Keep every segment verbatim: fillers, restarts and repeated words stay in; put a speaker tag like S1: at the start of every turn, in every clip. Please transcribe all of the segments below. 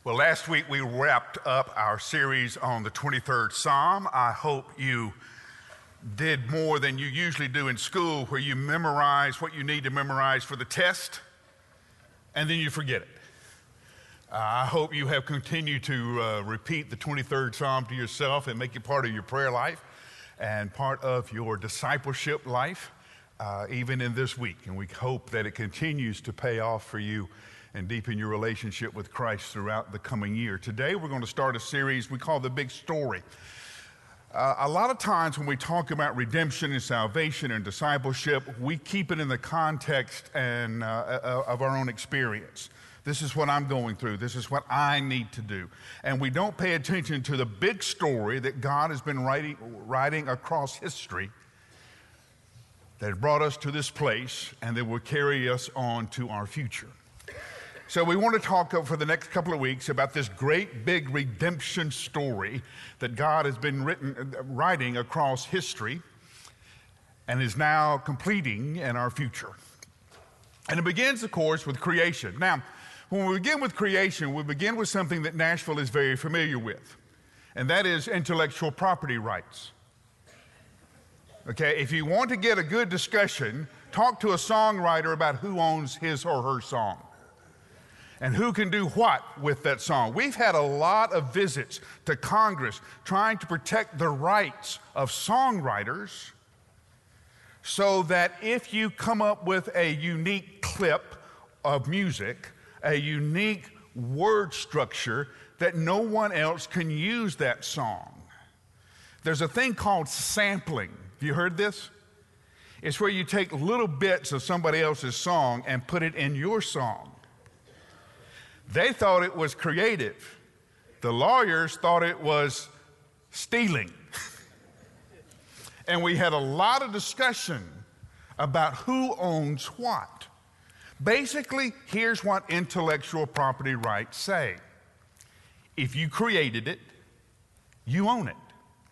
S1: Well, last week we wrapped up our series on the twenty-third Psalm. I hope you did more than you usually do in school, where you memorize what you need to memorize for the test, and then you forget it. Uh, I hope you have continued to uh, repeat the twenty-third Psalm to yourself and make it part of your prayer life and part of your discipleship life, uh, even in this week. And we hope that it continues to pay off for you and deepen your relationship with Christ throughout the coming year. Today, we're going to start a series we call The Big Story. Uh, a lot of times when we talk about redemption and salvation and discipleship, we keep it in the context and uh, of our own experience. This is what I'm going through. This is what I need to do. And we don't pay attention to the big story that God has been writing, writing across history that brought us to this place and that will carry us on to our future. So we want to talk for the next couple of weeks about this great big redemption story that God has been written, writing across history and is now completing in our future. And it begins, of course, with creation. Now, when we begin with creation, we begin with something that Nashville is very familiar with, and that is intellectual property rights. Okay, if you want to get a good discussion, talk to a songwriter about who owns his or her song and who can do what with that song. We've had a lot of visits to Congress trying to protect the rights of songwriters so that if you come up with a unique clip of music, a unique word structure, that no one else can use that song. There's a thing called sampling. Have you heard this? It's where you take little bits of somebody else's song and put it in your song. They thought it was creative. The lawyers thought it was stealing. And we had a lot of discussion about who owns what. Basically, here's what intellectual property rights say. If you created it, you own it.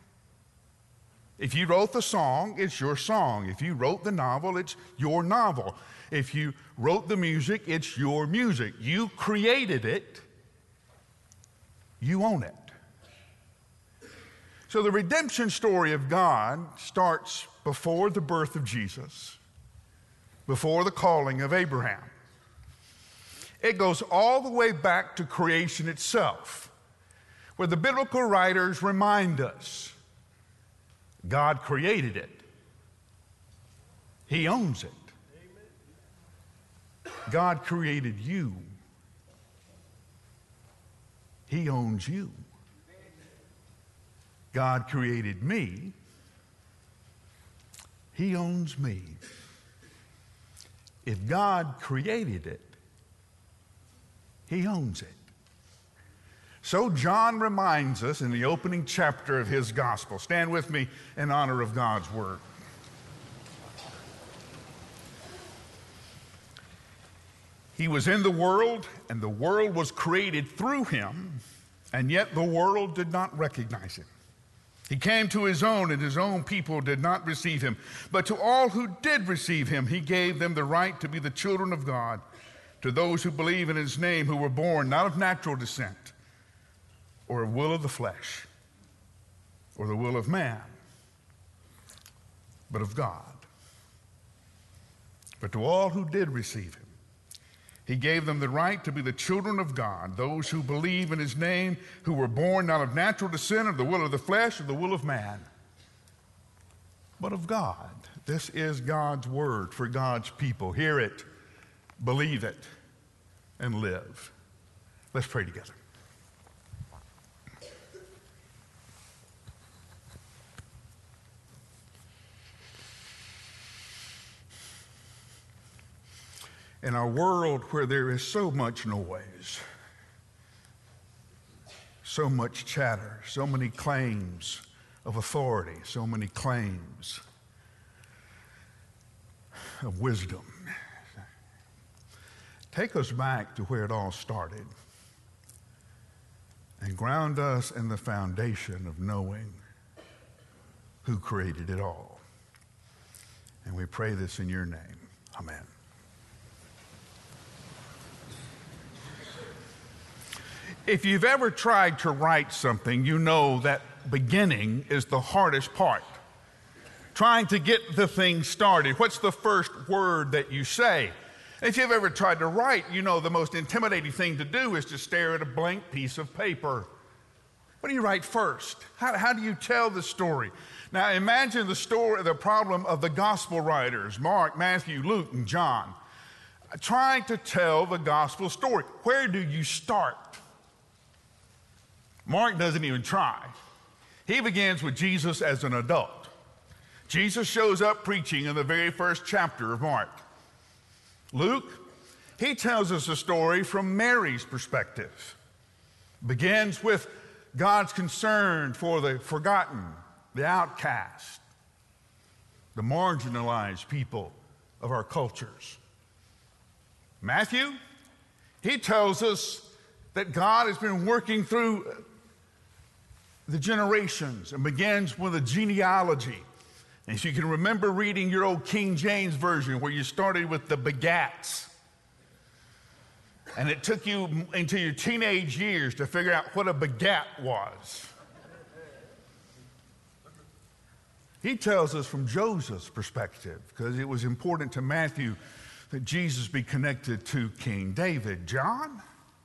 S1: If you wrote the song, it's your song. If you wrote the novel, it's your novel. If you wrote the music, it's your music. You created it, you own it. So the redemption story of God starts before the birth of Jesus, before the calling of Abraham. It goes all the way back to creation itself, where the biblical writers remind us God created it. He owns it. God created you. He owns you. God created me. He owns me. If God created it, He owns it. So John reminds us in the opening chapter of his gospel. Stand with me in honor of God's word. He was in the world, and the world was created through him, and yet the world did not recognize him. He came to his own, and his own people did not receive him. But to all who did receive him, he gave them the right to be the children of God, to those who believe in his name, who were born not of natural descent, or a will of the flesh, or the will of man, but of God. But to all who did receive him, he gave them the right to be the children of God, those who believe in his name, who were born not of natural descent, of the will of the flesh, or the will of man, but of God. This is God's word for God's people. Hear it, believe it, and live. Let's pray together. In our world where there is so much noise, so much chatter, so many claims of authority, so many claims of wisdom, take us back to where it all started and ground us in the foundation of knowing who created it all. And we pray this in your name. Amen. If you've ever tried to write something, you know that beginning is the hardest part. Trying to get the thing started. What's the first word that you say? If you've ever tried to write, you know the most intimidating thing to do is to stare at a blank piece of paper. What do you write first? How, how do you tell the story? Now imagine the story, the problem of the gospel writers, Mark, Matthew, Luke, and John, trying to tell the gospel story. Where do you start? Mark doesn't even try. He begins with Jesus as an adult. Jesus shows up preaching in the very first chapter of Mark. Luke, he tells us a story from Mary's perspective. Begins with God's concern for the forgotten, the outcast, the marginalized people of our cultures. Matthew, he tells us that God has been working through the generations and begins with a genealogy. And if you can remember reading your old King James Version where you started with the begats, and it took you into your teenage years to figure out what a begat was. He tells us from Joseph's perspective, because it was important to Matthew that Jesus be connected to King David. John?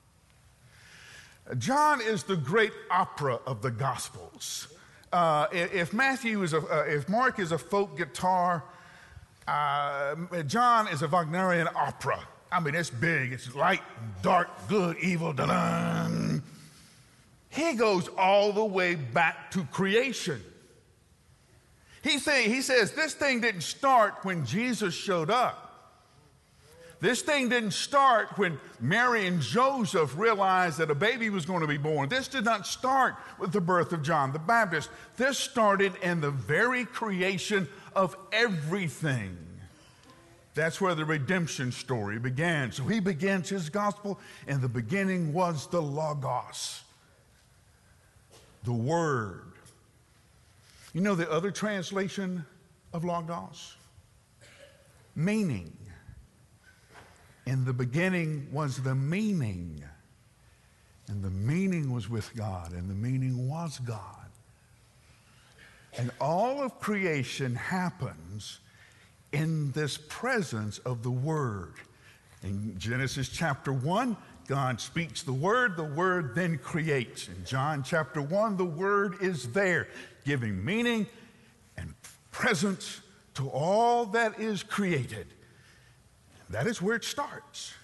S1: John is the great opera of the Gospels. Uh, if Matthew is a, uh, if Mark is a folk guitar, uh, John is a Wagnerian opera. I mean, it's big, it's light, dark, good, evil, da-dun. He goes all the way back to creation. He, say, he says this thing didn't start when Jesus showed up. This thing didn't start when Mary and Joseph realized that a baby was going to be born. This did not start with the birth of John the Baptist. This started in the very creation of everything. That's where the redemption story began. So he begins his gospel, and the beginning was the Logos, the Word. You know the other translation of Logos? Meaning. In the beginning was the meaning, and the meaning was with God, and the meaning was God. And all of creation happens in this presence of the Word. In Genesis chapter one, God speaks the Word, the Word then creates. In John chapter one, the Word is there, giving meaning and presence to all that is created. That is where it starts.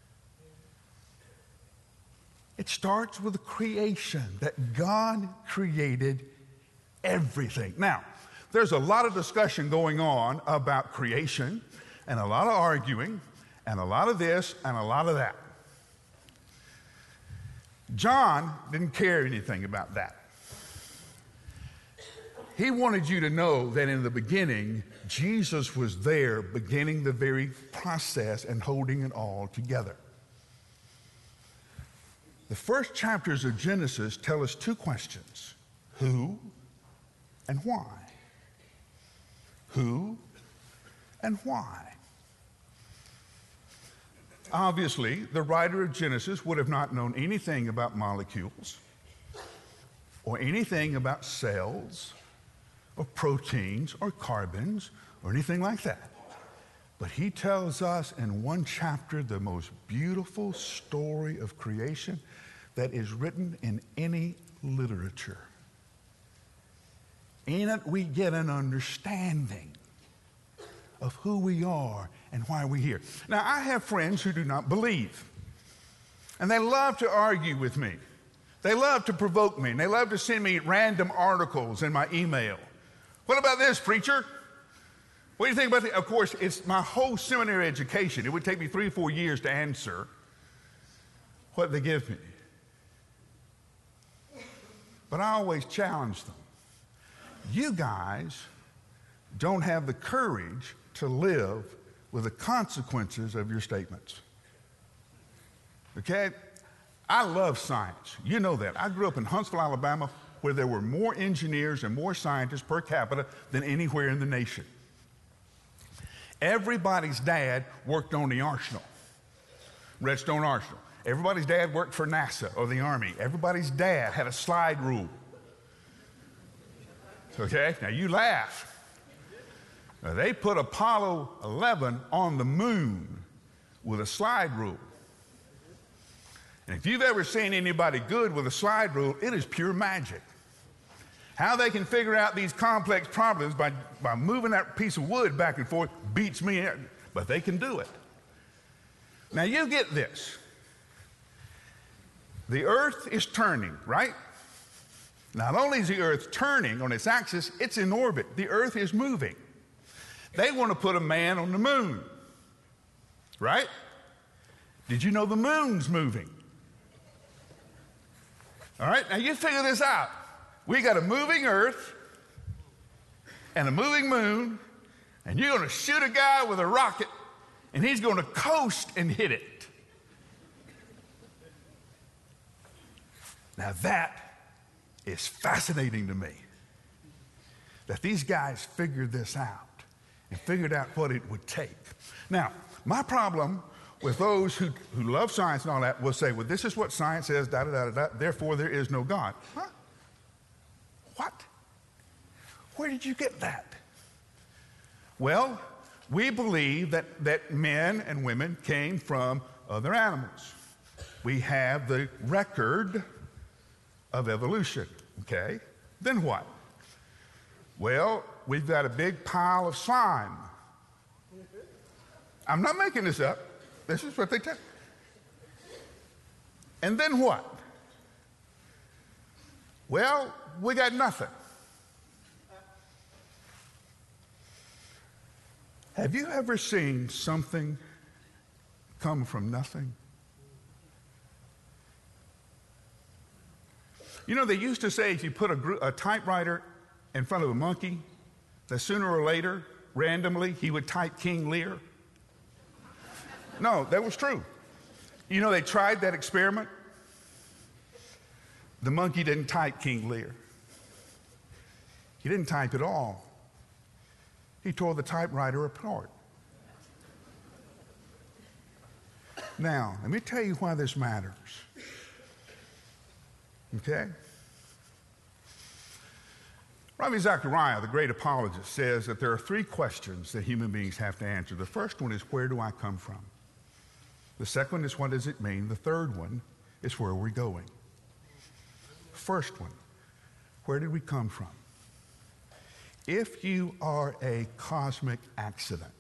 S1: It starts with the creation, that God created everything. Now, there's a lot of discussion going on about creation, and a lot of arguing, and a lot of this, and a lot of that. John didn't care anything about that. He wanted you to know that in the beginning, Jesus was there beginning the very process and holding it all together. The first chapters of Genesis tell us two questions: who and why? Who and why? Obviously, the writer of Genesis would have not known anything about molecules or anything about cells or proteins or carbons or anything like that. But he tells us in one chapter the most beautiful story of creation that is written in any literature. In it, we get an understanding of who we are and why we're here. Now, I have friends who do not believe, and they love to argue with me. They love to provoke me, and they love to send me random articles in my email. What about this, preacher? What do you think about that? Of course, it's my whole seminary education. It would take me three or four years to answer what they give me. But I always challenge them. You guys don't have the courage to live with the consequences of your statements. Okay? I love science. You know that. I grew up in Huntsville, Alabama, where there were more engineers and more scientists per capita than anywhere in the nation. Everybody's dad worked on the arsenal, Redstone Arsenal. Everybody's dad worked for NASA or the Army. Everybody's dad had a slide rule. Okay, now you laugh. Now, they put Apollo eleven on the moon with a slide rule. And if you've ever seen anybody good with a slide rule, it is pure magic. How they can figure out these complex problems by, by moving that piece of wood back and forth beats me, but they can do it. Now you get this. The earth is turning, right? Not only is the earth turning on its axis, it's in orbit. The earth is moving. They want to put a man on the moon, right? Did you know the moon's moving? All right, now you figure this out. We got a moving earth and a moving moon, and you're going to shoot a guy with a rocket, and he's going to coast and hit it. Now that is fascinating to me, that these guys figured this out and figured out what it would take. Now, my problem with those who, who love science and all that will say, well, this is what science says, da da da da, therefore there is no God. Huh? What? Where did you get that? Well, we believe that, that men and women came from other animals. We have the record of evolution, okay? Then what? Well, we've got a big pile of slime. I'm not making this up. This is what they tell. And then what? Well, we got nothing. Have you ever seen something come from nothing? You know, they used to say if you put a, gr- a typewriter in front of a monkey, that sooner or later, randomly, he would type King Lear. No, that was true. You know, they tried that experiment. The monkey didn't type King Lear. He didn't type at all. He tore the typewriter apart. Now, let me tell you why this matters. Okay? Ravi Zachariah, the great apologist, says that there are three questions that human beings have to answer. The first one is, where do I come from? The second one is, what does it mean? The third one is, where are we going? First one, where did we come from? If you are a cosmic accident,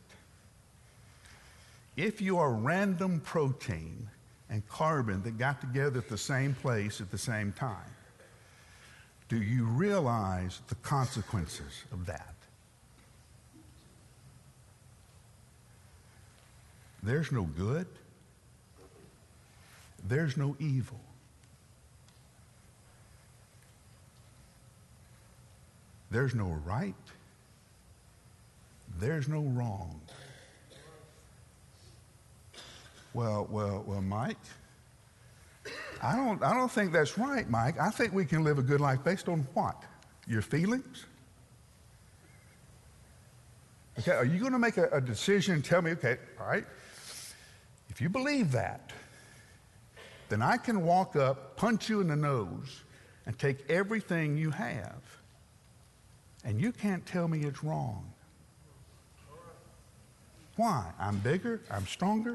S1: if you are random protein and carbon that got together at the same place at the same time, do you realize the consequences of that? There's no good. There's no evil. There's no right. There's no wrong. Well, well, well, Mike, I don't, I don't think that's right, Mike. I think we can live a good life based on what? Your feelings? Okay, are you going to make a, a decision and tell me, okay, all right, if you believe that, then I can walk up, punch you in the nose, and take everything you have, and you can't tell me it's wrong. Why? I'm bigger, I'm stronger,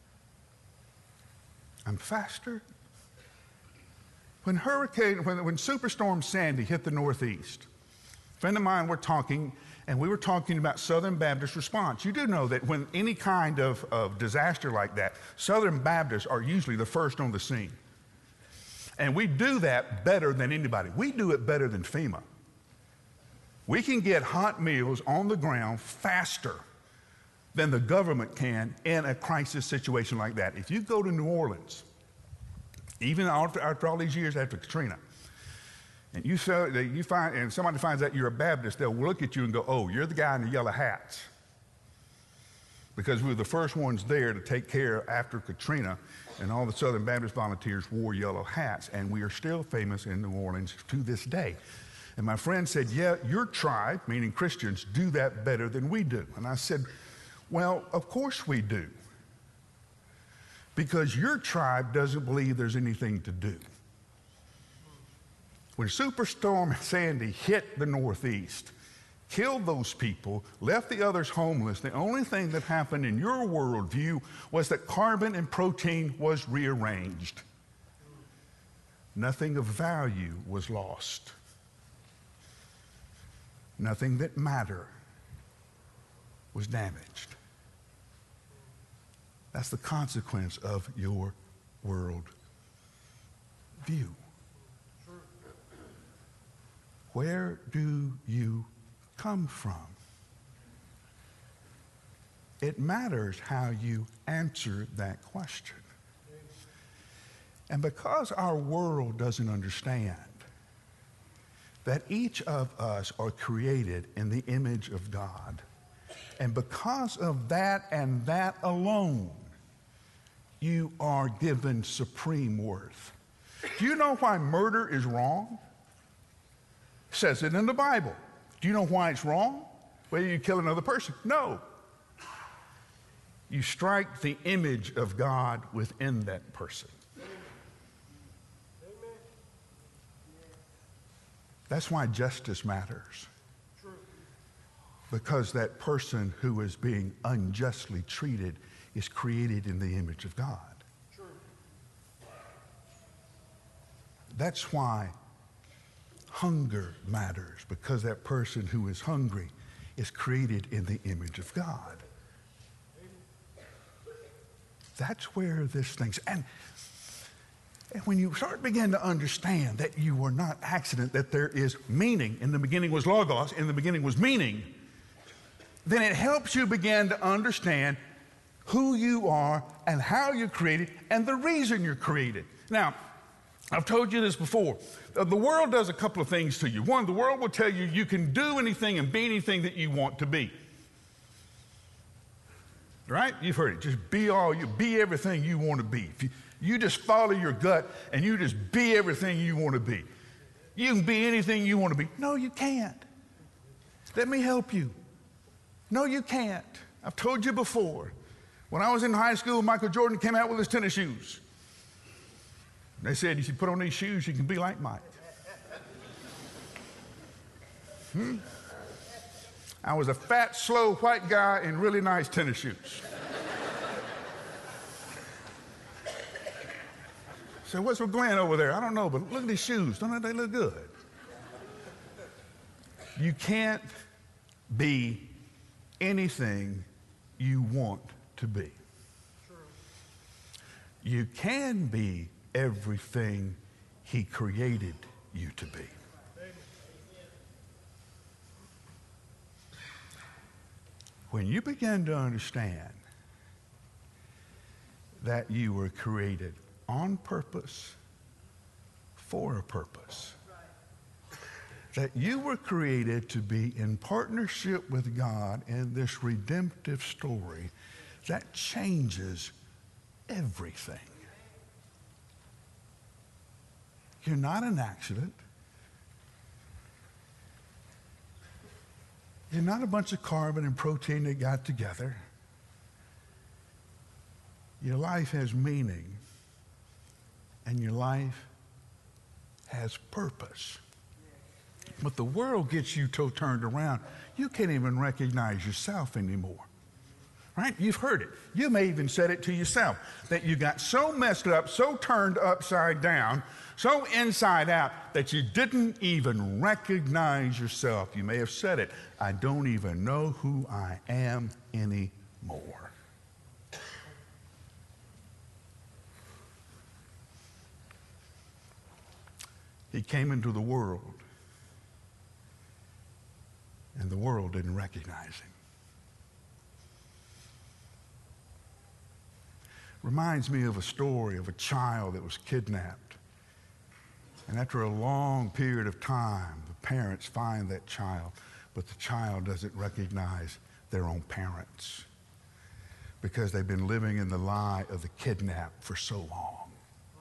S1: I'm faster. When hurricane, when, when Superstorm Sandy hit the Northeast, a friend of mine were talking, and we were talking about Southern Baptist response. You do know that when any kind of, of disaster like that, Southern Baptists are usually the first on the scene. And we do that better than anybody. We do it better than FEMA. We can get hot meals on the ground faster than the government can in a crisis situation like that. If you go to New Orleans, even after, after all these years after Katrina, and you, so, you find, and somebody finds out you're a Baptist, they'll look at you and go, oh, you're the guy in the yellow hats. Because we were the first ones there to take care after Katrina, and all the Southern Baptist volunteers wore yellow hats, and we are still famous in New Orleans to this day. And my friend said, yeah, your tribe, meaning Christians, do that better than we do. And I said, well, of course we do. because your tribe doesn't believe there's anything to do. When Superstorm Sandy hit the Northeast, killed those people, left the others homeless, the only thing that happened in your worldview was that carbon and protein was rearranged. Nothing of value was lost. Nothing that mattered was damaged. That's the consequence of your world view. Where do you come from? It matters how you answer that question. And because our world doesn't understand that each of us are created in the image of God, and because of that and that alone, you are given supreme worth. Do you know why murder is wrong? It says it in the Bible. Do you know why it's wrong? Whether you kill another person? No. You strike the image of God within that person. That's why justice matters. Because that person who is being unjustly treated is created in the image of God. That's why hunger matters, because that person who is hungry is created in the image of God. That's where this thing's, and, and when you start begin to understand that you are not accident, that there is meaning, in the beginning was logos, in the beginning was meaning, then it helps you begin to understand who you are and how you're created and the reason you're created. Now, I've told you this before. The world does a couple of things to you. One, the world will tell you you can do anything and be anything that you want to be. Right? You've heard it. Just be all you, be everything you want to be. If you, you just follow your gut and you just be everything you want to be. You can be anything you want to be. No, you can't. Let me help you. No, you can't. I've told you before. When I was in high school, Michael Jordan came out with his tennis shoes. They said, you should put on these shoes, you can be like Mike. Hmm? I was a fat, slow, white guy in really nice tennis shoes. So what's with Glenn over there? I don't know, but look at these shoes. Don't they look good? You can't be anything you want to be. You can be everything he created you to be. When you begin to understand that you were created on purpose, for a purpose, that you were created to be in partnership with God in this redemptive story, that changes everything. You're not an accident. You're not a bunch of carbon and protein that got together. Your life has meaning, and your life has purpose. But the world gets you so turned around, you can't even recognize yourself anymore. Right? You've heard it. You may even said it to yourself, that you got so messed up, so turned upside down, so inside out, that you didn't even recognize yourself. You may have said it, I don't even know who I am anymore. He came into the world, and the world didn't recognize him. Reminds me of a story of a child that was kidnapped. And after a long period of time, the parents find that child, but the child doesn't recognize their own parents because they've been living in the lie of the kidnap for so long.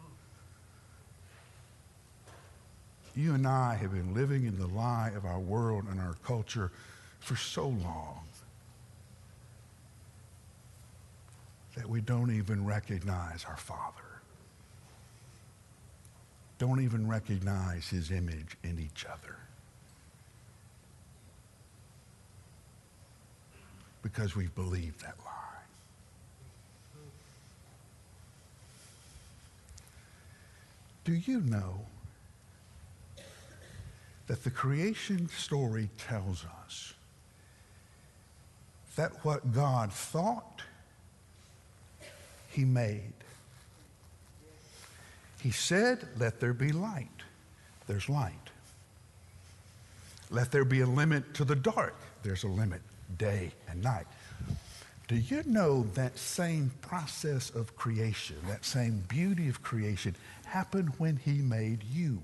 S1: You and I have been living in the lie of our world and our culture for so long that we don't even recognize our Father. Don't even recognize his image in each other. Because we've believed that lie. Do you know that the creation story tells us that what God thought, he made? He said, let there be light. There's light. Let there be a limit to the dark. There's a limit, day and night. Do you know that same process of creation, that same beauty of creation, happened when he made you?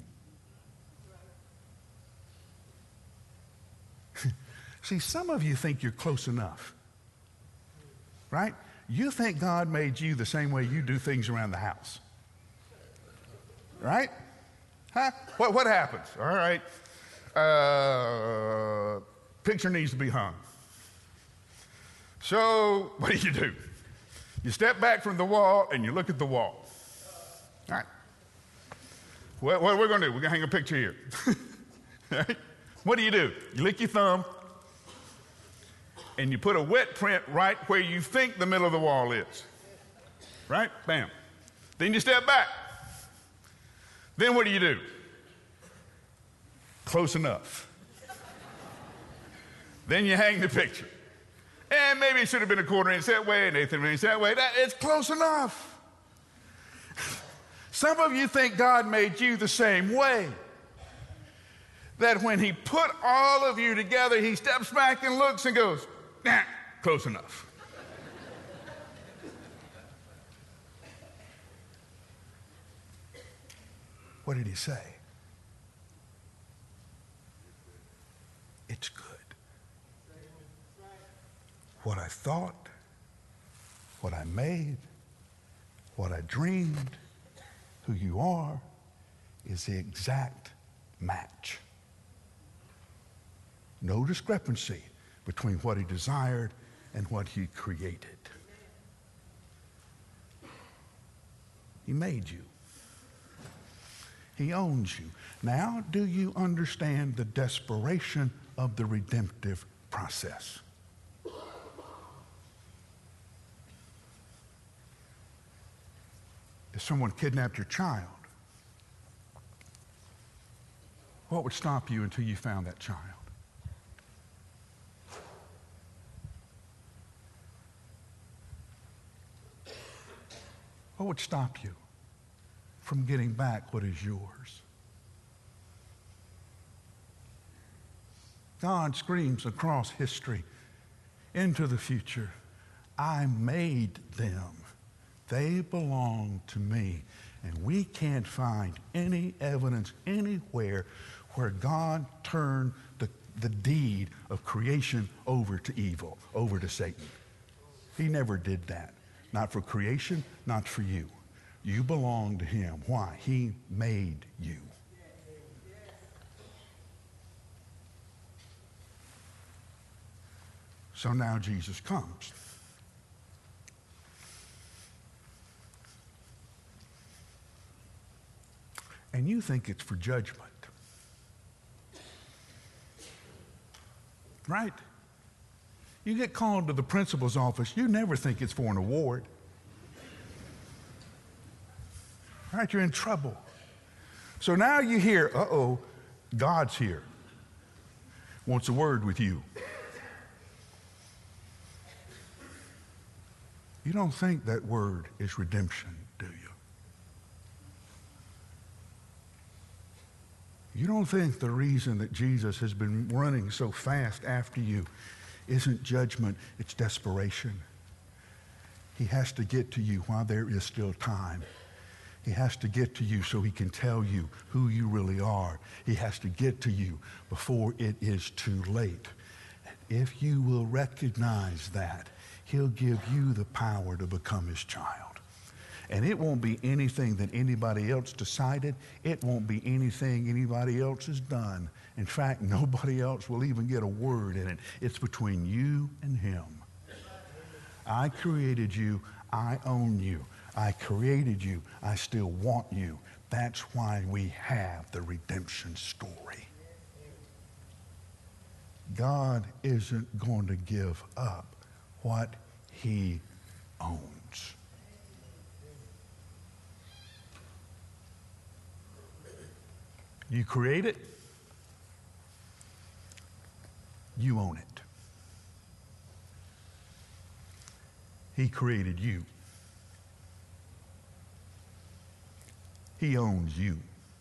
S1: See, some of you think you're close enough, right? You think God made you the same way you do things around the house, right? Huh? What, what happens? All right. Uh, picture needs to be hung. So what do you do? You step back from the wall and you look at the wall. All right. What, what we're going to do, we're going to hang a picture here. Right? What do you do? You lick your thumb and you put a wet print right where you think the middle of the wall is. Right? Bam. Then you step back. Then what do you do? Close enough. Then you hang the picture. And maybe it should have been a quarter inch that way, and eighth inch that way. That, it's close enough. Some of you think God made you the same way. That when he put all of you together, he steps back and looks and goes, nah, close enough. What did he say? It's good. What I thought, what I made, what I dreamed, who you are, is the exact match. No discrepancy between what he desired and what he created. He made you. He owns you. Now, do you understand the desperation of the redemptive process? If someone kidnapped your child, what would stop you until you found that child? What would stop you from getting back what is yours? God screams across history into the future, I made them. They belong to me. And we can't find any evidence anywhere where God turned the, the deed of creation over to evil, over to Satan. He never did that. Not for creation, not for you. You belong to him. Why? He made you. So now Jesus comes. And you think it's for judgment. Right? You get called to the principal's office, you never think it's for an award. Right? You're in trouble. So now you hear, uh-oh, God's here. Wants a word with you. You don't think that word is redemption, do you? You don't think the reason that Jesus has been running so fast after you isn't judgment, it's desperation. He has to get to you while there is still time. He has to get to you so he can tell you who you really are. He has to get to you before it is too late. If you will recognize that, he'll give you the power to become his child. And it won't be anything that anybody else decided. It won't be anything anybody else has done. In fact, nobody else will even get a word in it. It's between you and him. I created you. I own you. I created you. I still want you. That's why we have the redemption story. God isn't going to give up what he owns. You create it, you own it. He created you. He owns you.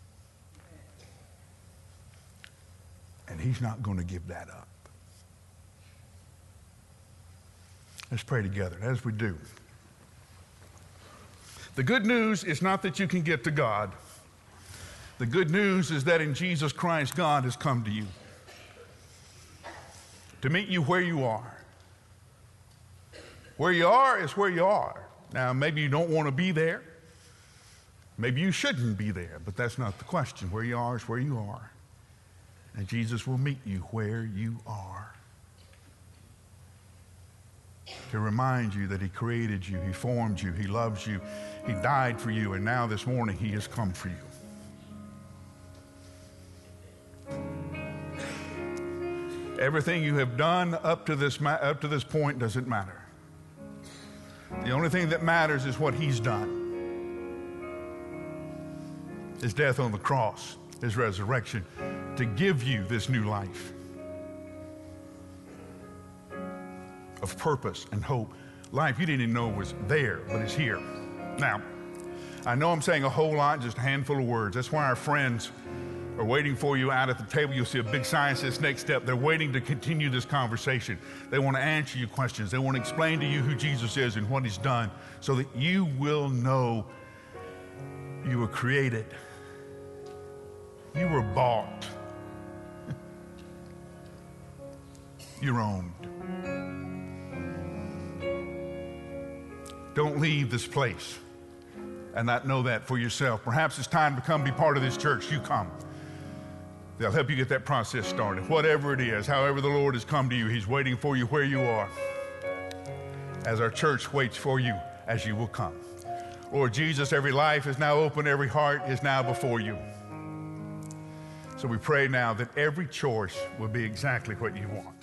S1: And he's not going to give that up. Let's pray together. As we do, the good news is not that you can get to God. The good news is that in Jesus Christ, God has come to you to meet you where you are. Where you are is where you are. Now, maybe you don't want to be there. Maybe you shouldn't be there, but that's not the question. Where you are is where you are. And Jesus will meet you where you are. To remind you that he created you, he formed you, he loves you, he died for you, and now this morning he has come for you. Everything you have done up to this, up to this point doesn't matter. The only thing that matters is what he's done. His death on the cross, his resurrection, to give you this new life of purpose and hope. Life you didn't even know was there, but it's here. Now, I know I'm saying a whole lot, just a handful of words. That's why our friends are waiting for you out at the table. You'll see a big sign that says next step. They're waiting to continue this conversation. They want to answer your questions. They want to explain to you who Jesus is and what he's done so that you will know you were created. You were bought. You're owned. Don't leave this place and not know that for yourself. Perhaps it's time to come be part of this church. You come. They'll help you get that process started. Whatever it is, however the Lord has come to you, he's waiting for you where you are as our church waits for you as you will come. Lord Jesus, every life is now open, every heart is now before you. So we pray now that every choice will be exactly what you want.